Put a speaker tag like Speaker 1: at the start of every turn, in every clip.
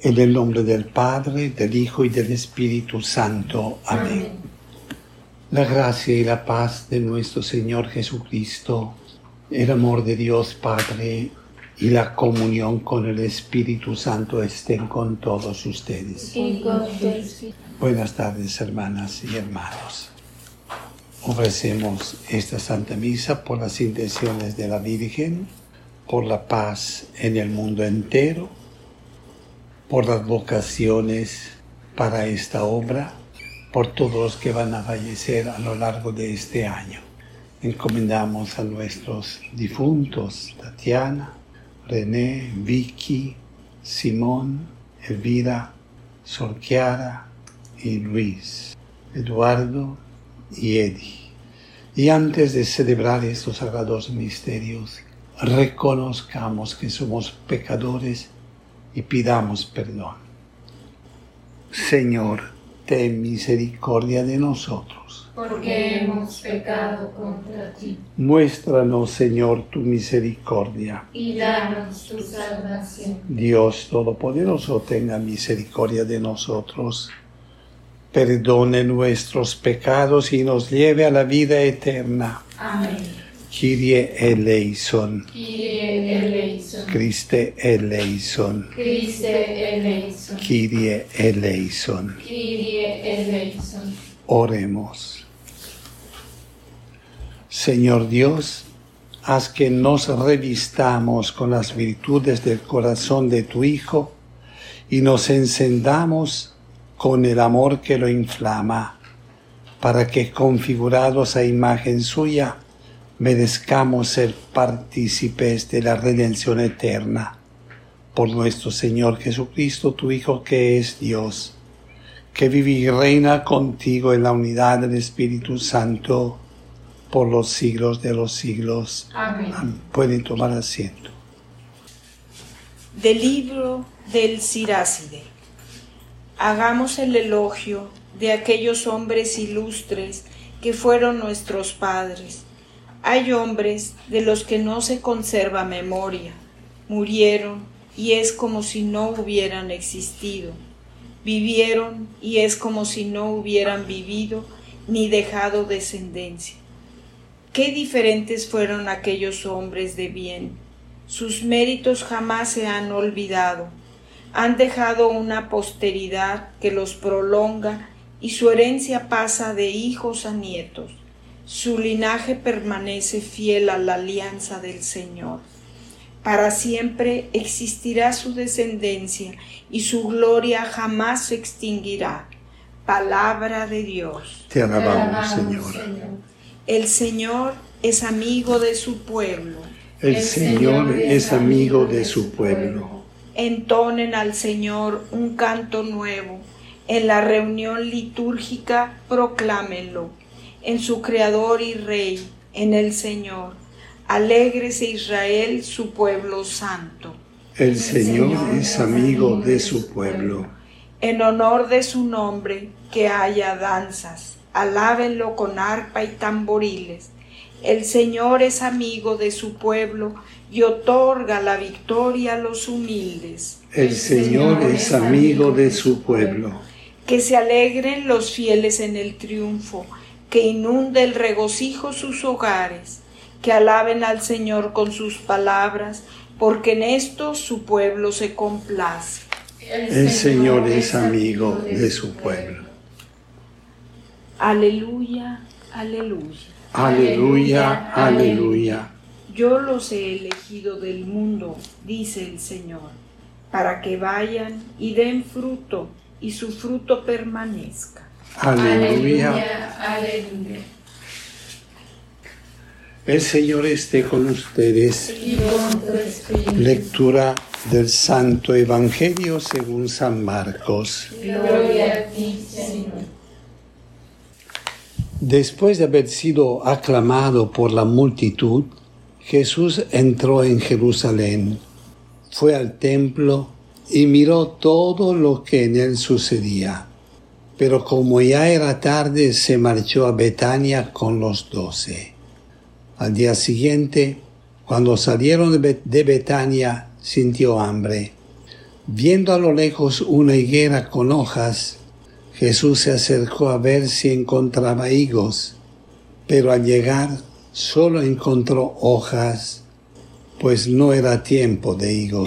Speaker 1: En el nombre del Padre, del Hijo y del Espíritu Santo. Amén. La gracia y la paz de nuestro Señor Jesucristo, el amor de Dios Padre y la comunión con el Espíritu Santo estén con todos ustedes. Buenas tardes, hermanas y hermanos. Ofrecemos esta Santa Misa por las intenciones de la Virgen, por la paz en el mundo entero, por las vocaciones para esta obra, por todos los que van a fallecer a lo largo de este año. Encomendamos a nuestros difuntos, Tatiana, René, Vicky, Simón, Elvira, Sor Chiara y Luis, Eduardo y Eddie. Y antes de celebrar estos sagrados misterios, reconozcamos que somos pecadores y pidamos perdón. Señor, ten misericordia de nosotros,
Speaker 2: porque hemos pecado contra ti.
Speaker 1: Muéstranos, Señor, tu misericordia,
Speaker 2: y danos tu salvación.
Speaker 1: Dios Todopoderoso, tenga misericordia de nosotros, perdone nuestros pecados y nos lleve a la vida eterna.
Speaker 2: Amén.
Speaker 1: Kyrie eleison.
Speaker 2: Kyrie eleison.
Speaker 1: Christe eleison.
Speaker 2: Christe eleison.
Speaker 1: Kyrie eleison.
Speaker 2: Kyrie eleison.
Speaker 1: Oremos. Señor Dios, haz que nos revistamos con las virtudes del corazón de tu Hijo y nos encendamos con el amor que lo inflama, para que, configurados a imagen suya, merezcamos ser partícipes de la redención eterna. Por nuestro Señor Jesucristo, tu Hijo, que es Dios, que vive y reina contigo en la unidad del Espíritu Santo, por los siglos de los siglos.
Speaker 2: Amén.
Speaker 1: Pueden tomar asiento.
Speaker 3: Del libro del Siráside. Hagamos el elogio de aquellos hombres ilustres que fueron nuestros padres. Hay hombres de los que no se conserva memoria, murieron y es como si no hubieran existido, vivieron y es como si no hubieran vivido ni dejado descendencia. Qué diferentes fueron aquellos hombres de bien, sus méritos jamás se han olvidado, han dejado una posteridad que los prolonga y su herencia pasa de hijos a nietos. Su linaje permanece fiel a la alianza del Señor. Para siempre existirá su descendencia y su gloria jamás se extinguirá. Palabra de Dios.
Speaker 1: Te alabamos, Señor.
Speaker 3: El Señor es amigo de su pueblo.
Speaker 1: El Señor es amigo de su pueblo.
Speaker 3: Entonen al Señor un canto nuevo. En la reunión litúrgica proclámenlo. En su Creador y Rey, en el Señor. Alégrese Israel, su pueblo santo.
Speaker 1: El Señor es amigo de su pueblo.
Speaker 3: En honor de su nombre, que haya danzas. Alábenlo con arpa y tamboriles. El Señor es amigo de su pueblo y otorga la victoria a los humildes.
Speaker 1: El Señor es amigo de su pueblo.
Speaker 3: Que se alegren los fieles en el triunfo, que inunde el regocijo sus hogares, que alaben al Señor con sus palabras, porque en esto su pueblo se complace.
Speaker 1: El Señor es amigo de su pueblo.
Speaker 3: Aleluya, aleluya.
Speaker 1: Aleluya, aleluya.
Speaker 3: Yo los he elegido del mundo, dice el Señor, para que vayan y den fruto, y su fruto permanezca.
Speaker 1: Aleluya.
Speaker 2: Aleluya.
Speaker 1: El Señor esté con ustedes.
Speaker 2: Y con tu espíritu.
Speaker 1: Lectura del Santo Evangelio según San Marcos.
Speaker 2: Gloria a ti, Señor.
Speaker 1: Después de haber sido aclamado por la multitud, Jesús entró en Jerusalén, fue al templo y miró todo lo que en él sucedía. Pero como ya era tarde, se marchó a Betania con los 12. Al día siguiente, cuando salieron de Betania, sintió hambre. Viendo a lo lejos una higuera con hojas, Jesús se acercó a ver si encontraba higos, pero al llegar solo encontró hojas, pues no era tiempo de higos.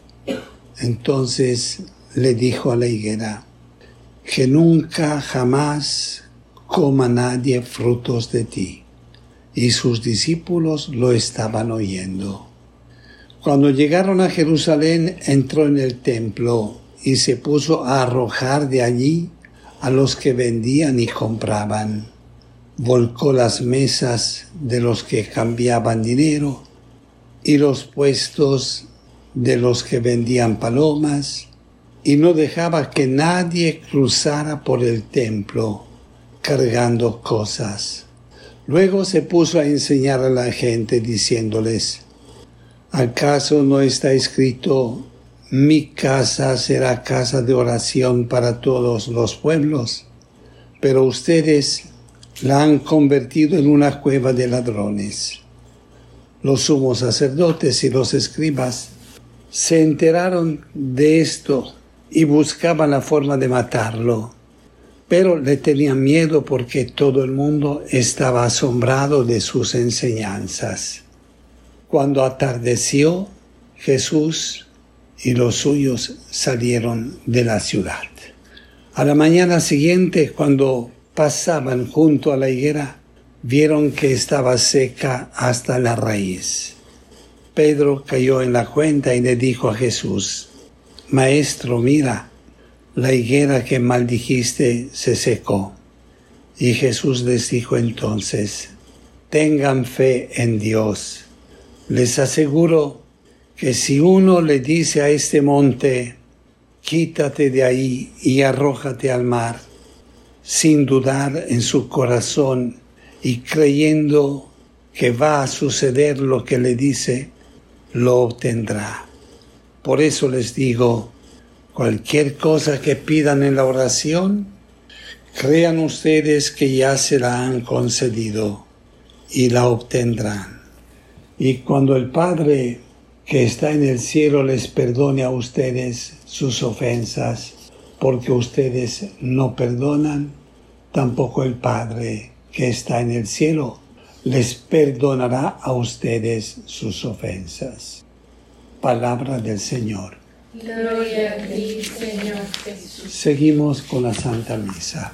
Speaker 1: Entonces le dijo a la higuera, que nunca jamás coma nadie frutos de ti. Y sus discípulos lo estaban oyendo. Cuando llegaron a Jerusalén, entró en el templo y se puso a arrojar de allí a los que vendían y compraban. Volcó las mesas de los que cambiaban dinero y los puestos de los que vendían palomas, y no dejaba que nadie cruzara por el templo cargando cosas. Luego se puso a enseñar a la gente diciéndoles, ¿acaso no está escrito, mi casa será casa de oración para todos los pueblos? Pero ustedes la han convertido en una cueva de ladrones. Los sumos sacerdotes y los escribas se enteraron de esto y buscaban la forma de matarlo, pero le tenían miedo porque todo el mundo estaba asombrado de sus enseñanzas. Cuando atardeció, Jesús y los suyos salieron de la ciudad. A la mañana siguiente, cuando pasaban junto a la higuera, vieron que estaba seca hasta la raíz. Pedro cayó en la cuenta y le dijo a Jesús, Maestro, mira, la higuera que maldijiste se secó. Y Jesús les dijo entonces, tengan fe en Dios. Les aseguro que si uno le dice a este monte, quítate de ahí y arrójate al mar, sin dudar en su corazón y creyendo que va a suceder lo que le dice, lo obtendrá. Por eso les digo, cualquier cosa que pidan en la oración, crean ustedes que ya se la han concedido y la obtendrán. Y cuando el Padre que está en el cielo les perdone a ustedes sus ofensas, porque ustedes no perdonan, tampoco el Padre que está en el cielo les perdonará a ustedes sus ofensas. Palabra del Señor.
Speaker 2: Gloria a ti, Señor Jesús.
Speaker 1: Seguimos con la Santa Misa.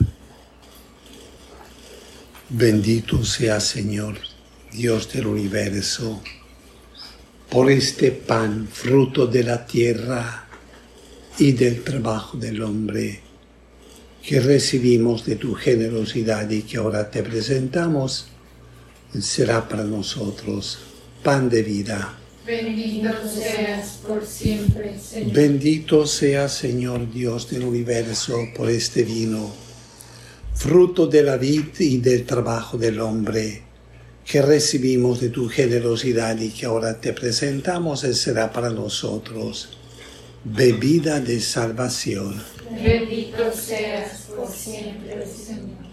Speaker 1: Bendito sea, Señor, Dios del universo, por este pan, fruto de la tierra y del trabajo del hombre, que recibimos de tu generosidad y que ahora te presentamos, será para nosotros pan de vida.
Speaker 2: Bendito seas por siempre, Señor.
Speaker 1: Bendito sea, Señor Dios del universo, por este vino, fruto de la vid y del trabajo del hombre, que recibimos de tu generosidad y que ahora te presentamos, y será para nosotros bebida de salvación.
Speaker 2: Bendito seas por siempre, Señor.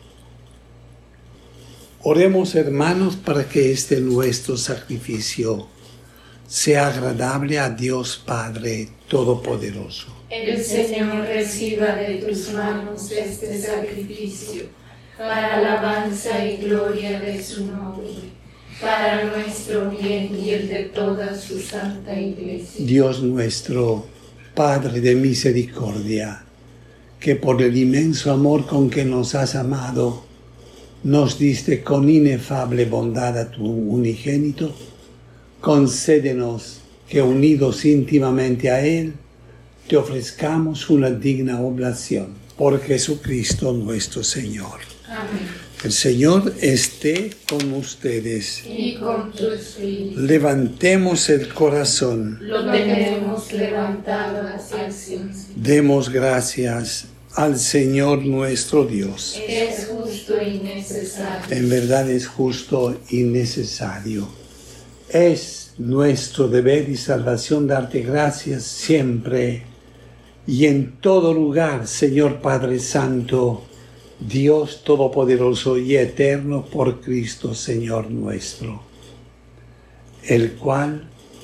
Speaker 1: Oremos, hermanos, para que este nuestro sacrificio sea agradable a Dios Padre Todopoderoso.
Speaker 2: El Señor reciba de tus manos este sacrificio, para alabanza y gloria de su nombre, para nuestro bien y el de toda su santa Iglesia.
Speaker 1: Dios nuestro, Padre de misericordia, que por el inmenso amor con que nos has amado, nos diste con inefable bondad a tu unigénito, concédenos que unidos íntimamente a Él, te ofrezcamos una digna oblación. Por Jesucristo nuestro Señor.
Speaker 2: Amén.
Speaker 1: El Señor esté con ustedes.
Speaker 2: Y con tu espíritu.
Speaker 1: Levantemos el corazón.
Speaker 2: Lo tenemos levantado hacia el cielo.
Speaker 1: Demos gracias al Señor nuestro Dios.
Speaker 2: Es justo y necesario.
Speaker 1: En verdad es justo y necesario. Es nuestro deber y salvación darte gracias siempre y en todo lugar, Señor Padre Santo, Dios Todopoderoso y Eterno, por Cristo Señor nuestro, el cual,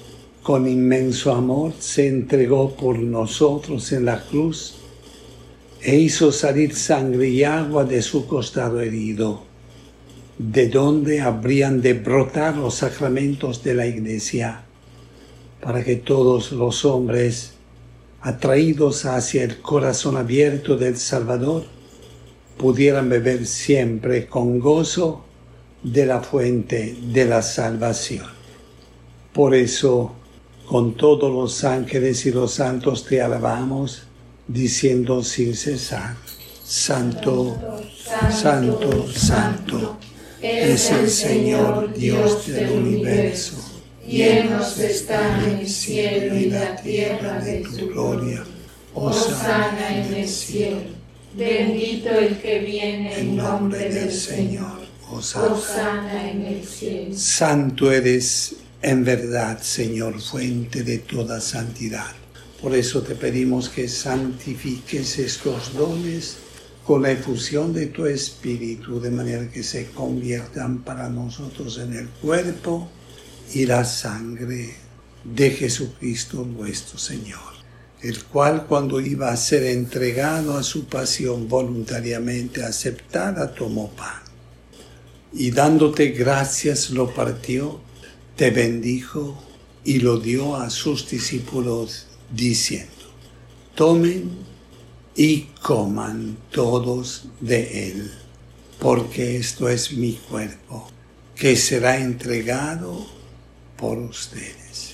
Speaker 1: con inmenso amor se entregó por nosotros en la cruz e hizo salir sangre y agua de su costado herido, de donde habrían de brotar los sacramentos de la Iglesia, para que todos los hombres, atraídos hacia el corazón abierto del Salvador, pudieran beber siempre con gozo de la fuente de la salvación. Por eso, con todos los ángeles y los santos te alabamos, diciendo sin cesar: Santo, Santo, Santo, es el Señor Dios del universo.
Speaker 2: Llenos están el cielo y la tierra de tu gloria. Hosana en el cielo. Bendito el que viene en nombre del Señor. Hosana en el cielo.
Speaker 1: Santo eres en verdad, Señor, fuente de toda santidad. Por eso te pedimos que santifiques estos dones con la efusión de tu Espíritu, de manera que se conviertan para nosotros en el cuerpo y la sangre de Jesucristo nuestro Señor, el cual, cuando iba a ser entregado a su pasión voluntariamente aceptada, tomó pan y, dándote gracias, lo partió, te bendijo y lo dio a sus discípulos, diciendo: tomen y coman todos de él, porque esto es mi cuerpo, que será entregado por ustedes.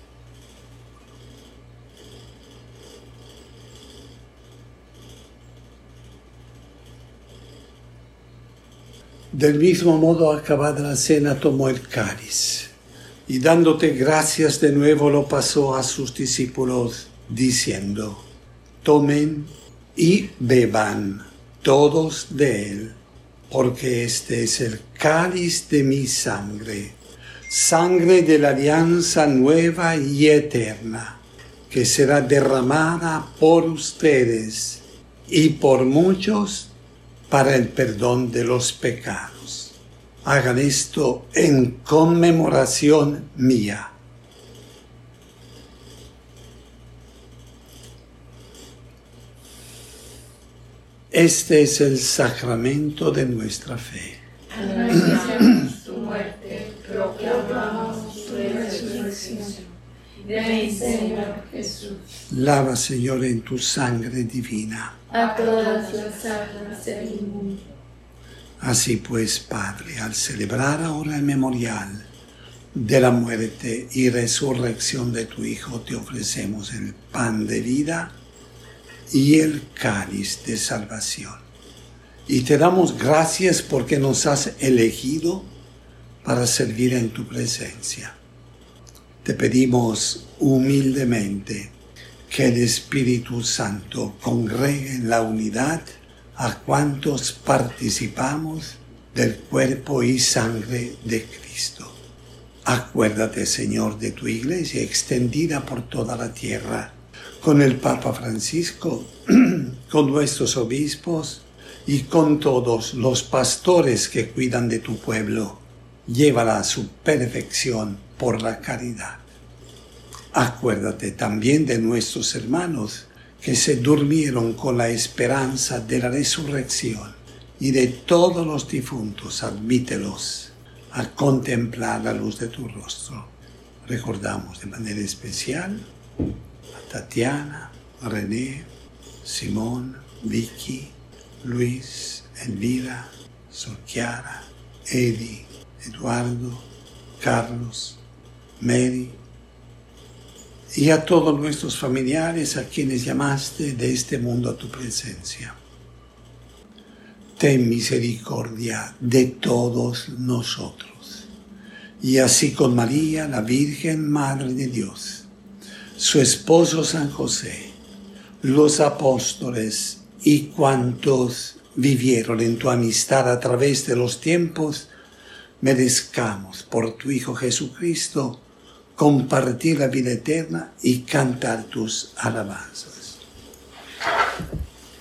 Speaker 1: Del mismo modo, acabada la cena, tomó el cáliz y, dándote gracias de nuevo, lo pasó a sus discípulos, diciendo: tomen y beban todos de él, porque este es el cáliz de mi sangre, sangre de la alianza nueva y eterna, que será derramada por ustedes y por muchos para el perdón de los pecados. Hagan esto en conmemoración mía. Este es el sacramento de nuestra fe.
Speaker 2: Anunciamos tu muerte, proclamamos tu resurrección. Ven, Señor Jesús.
Speaker 1: Lava, Señor, en tu sangre divina
Speaker 2: a todas las almas del mundo.
Speaker 1: Así pues, Padre, al celebrar ahora el memorial de la muerte y resurrección de tu Hijo, te ofrecemos el pan de vida y el cáliz de salvación. Y te damos gracias porque nos has elegido para servir en tu presencia. Te pedimos humildemente que el Espíritu Santo congregue en la unidad a cuantos participamos del cuerpo y sangre de Cristo. Acuérdate, Señor, de tu Iglesia extendida por toda la tierra, con el Papa Francisco, con nuestros obispos y con todos los pastores que cuidan de tu pueblo. Llévala a su perfección por la caridad. Acuérdate también de nuestros hermanos que se durmieron con la esperanza de la resurrección, y de todos los difuntos, admítelos a contemplar la luz de tu rostro. Recordamos de manera especial a Tatiana, a René, Simón, Vicky, Luis, Elvira, Sor Chiara, Edi, Eduardo, Carlos, Mary, y a todos nuestros familiares a quienes llamaste de este mundo a tu presencia. Ten misericordia de todos nosotros, y así con María, la Virgen Madre de Dios, su esposo San José, los apóstoles y cuantos vivieron en tu amistad a través de los tiempos, merezcamos por tu Hijo Jesucristo compartir la vida eterna y cantar tus alabanzas.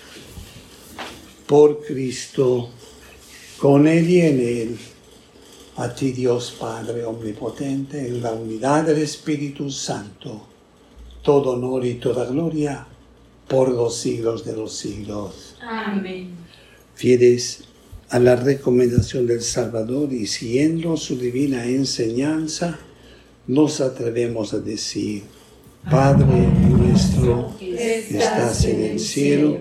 Speaker 1: Por Cristo, con Él y en Él, A ti, Dios Padre Omnipotente, en la unidad del Espíritu Santo, todo honor y toda gloria por los siglos de los siglos.
Speaker 2: Amén.
Speaker 1: Fieles a la recomendación del Salvador y siguiendo su divina enseñanza, nos atrevemos a decir: Padre nuestro que estás en el cielo,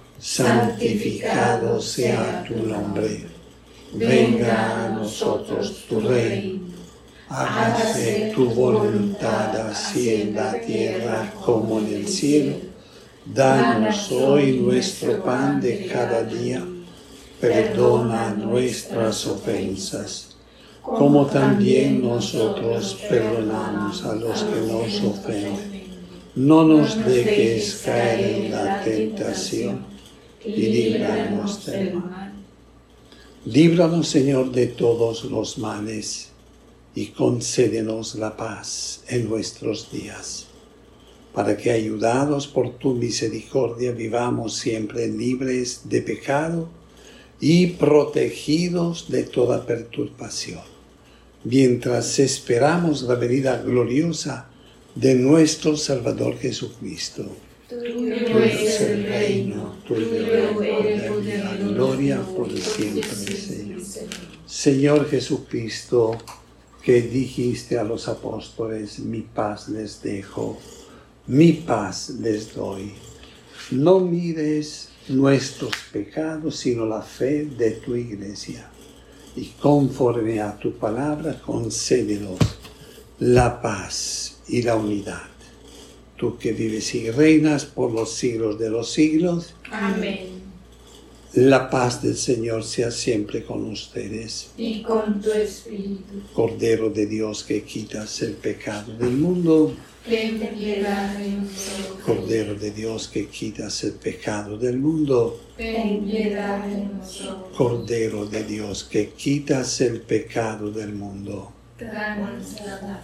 Speaker 1: santificado sea tu nombre. Venga a nosotros tu reino. Hágase tu voluntad así en la tierra como en el cielo. Danos hoy nuestro pan de cada día. Perdona nuestras ofensas, como también nosotros perdonamos a los que nos ofenden. No nos dejes caer en la tentación y líbranos del mal. Líbranos, Señor, de todos los males y concédenos la paz en nuestros días, para que, ayudados por tu misericordia, vivamos siempre libres de pecado y protegidos de toda perturbación, mientras esperamos la venida gloriosa de nuestro Salvador Jesucristo.
Speaker 2: Tuyo es el reino, tuyo el poder y la gloria por siempre, Señor.
Speaker 1: Señor Jesucristo, que dijiste a los apóstoles: mi paz les dejo, mi paz les doy. No mires nuestros pecados, sino la fe de tu Iglesia. Y conforme a tu palabra, concédenos la paz y la unidad. Tú que vives y reinas por los siglos de los siglos.
Speaker 2: Amén.
Speaker 1: La paz del Señor sea siempre con ustedes.
Speaker 2: Y con tu espíritu.
Speaker 1: Cordero de Dios, que quitas el pecado del mundo.
Speaker 2: Ten piedad de nosotros.
Speaker 1: Cordero de Dios, que quitas el pecado del mundo.
Speaker 2: Ten piedad de nosotros.
Speaker 1: Cordero de Dios, que quitas el pecado del mundo.
Speaker 2: Danos la paz.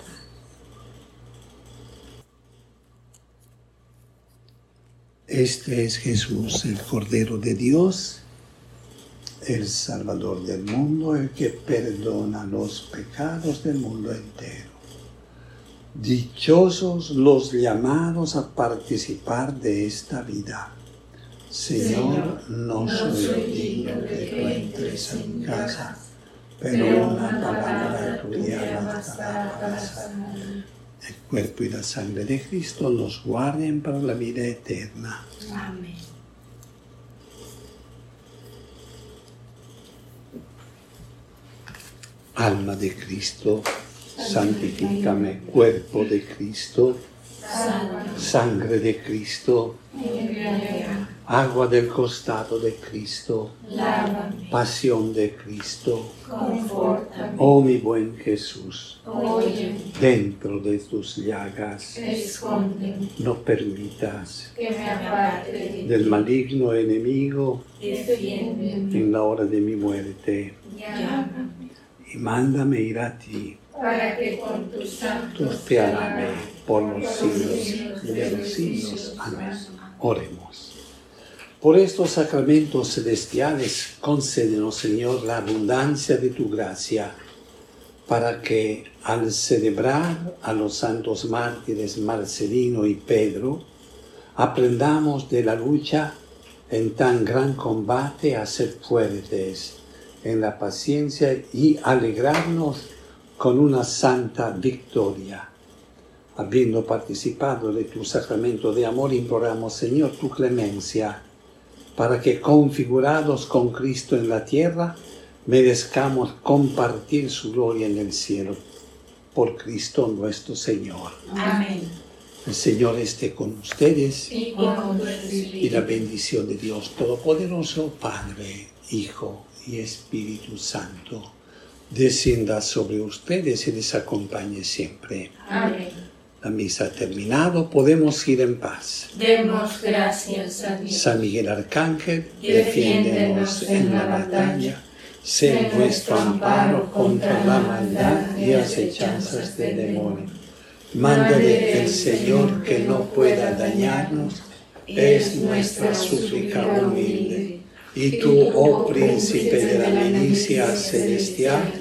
Speaker 1: Este es Jesús, el Cordero de Dios, el Salvador del mundo, el que perdona los pecados del mundo entero. Dichosos los llamados a participar de esta vida. Señor, no soy digno de que tú entres en casa, pero una palabra tuya bastará para sanarme. El cuerpo y la sangre de Cristo nos guarden para la vida eterna.
Speaker 2: Amén.
Speaker 1: Alma de Cristo, santifícame. Cuerpo de Cristo, sangre de Cristo, agua del costado de Cristo,
Speaker 2: Lávame,
Speaker 1: pasión de Cristo.
Speaker 2: confórtame,
Speaker 1: Oh mi buen Jesús,
Speaker 2: óyeme,
Speaker 1: dentro de tus llagas,
Speaker 2: escóndeme,
Speaker 1: no permitas
Speaker 2: que me aparte de ti.
Speaker 1: del maligno enemigo
Speaker 2: Defiéndeme,
Speaker 1: en la hora de mi muerte,
Speaker 2: llámame,
Speaker 1: y mándame ir a ti.
Speaker 2: para que con tus santos
Speaker 1: Te alabe por los siglos de los siglos. Amén. Oremos. Por estos sacramentos celestiales, concédenos, Señor, la abundancia de tu gracia, para que al celebrar a los santos mártires Marcelino y Pedro, aprendamos de la lucha en tan gran combate a ser fuertes en la paciencia y alegrarnos con una santa victoria. Habiendo participado de tu sacramento de amor, imploramos, Señor, tu clemencia, para que, configurados con Cristo en la tierra, merezcamos compartir su gloria en el cielo. Por Cristo nuestro Señor.
Speaker 2: Amén.
Speaker 1: El Señor esté con ustedes,
Speaker 2: Y con tu
Speaker 1: y
Speaker 2: espíritu.
Speaker 1: la bendición de Dios Todopoderoso, Padre, Hijo y Espíritu Santo, descienda sobre ustedes y les acompañe siempre.
Speaker 2: Amén.
Speaker 1: La misa ha terminado, podemos ir en paz.
Speaker 2: Demos gracias a Dios.
Speaker 1: San Miguel Arcángel,
Speaker 2: Defiéndenos en la batalla.
Speaker 1: sé nuestro amparo contra la maldad y acechanzas del demonio. Mándale el Señor que no pueda dañarnos, es nuestra súplica humilde. Y tú, oh Príncipe de la milicia celestial,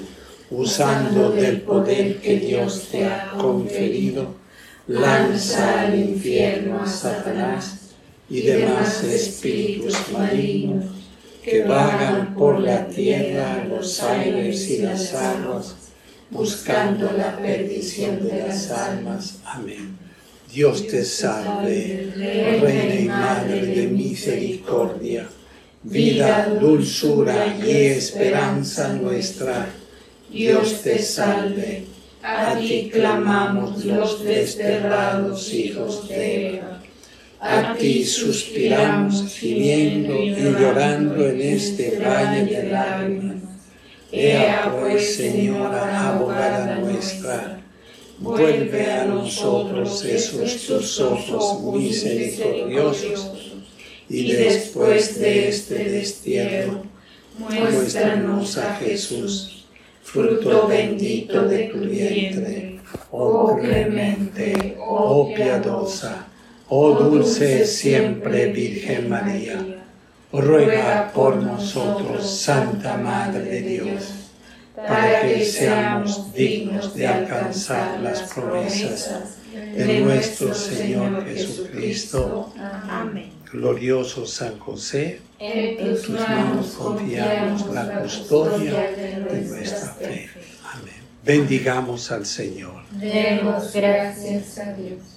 Speaker 1: usando del poder que Dios te ha conferido, lanza al infierno a Satanás y demás espíritus malignos que vagan por la tierra, los aires y las aguas, buscando la perdición de las almas. Amén. Dios te salve, Reina y Madre de misericordia, vida, dulzura y esperanza nuestra. Dios te salve, a ti clamamos los desterrados hijos de Eva. A ti suspiramos, gimiendo y llorando en este valle de lágrimas. Ea pues, Señora, abogada nuestra, vuelve a nosotros esos tus ojos misericordiosos, y después de este destierro, muéstranos a Jesús, fruto bendito de tu vientre, oh clemente, oh piadosa, oh dulce siempre Virgen María. Ruega por nosotros, Santa Madre de Dios, para que seamos dignos de alcanzar las promesas de nuestro Señor Jesucristo.
Speaker 3: Amén.
Speaker 1: Glorioso San José, en tus manos confiamos la custodia de nuestra fe. Amén. Bendigamos al Señor.
Speaker 2: Demos gracias a Dios.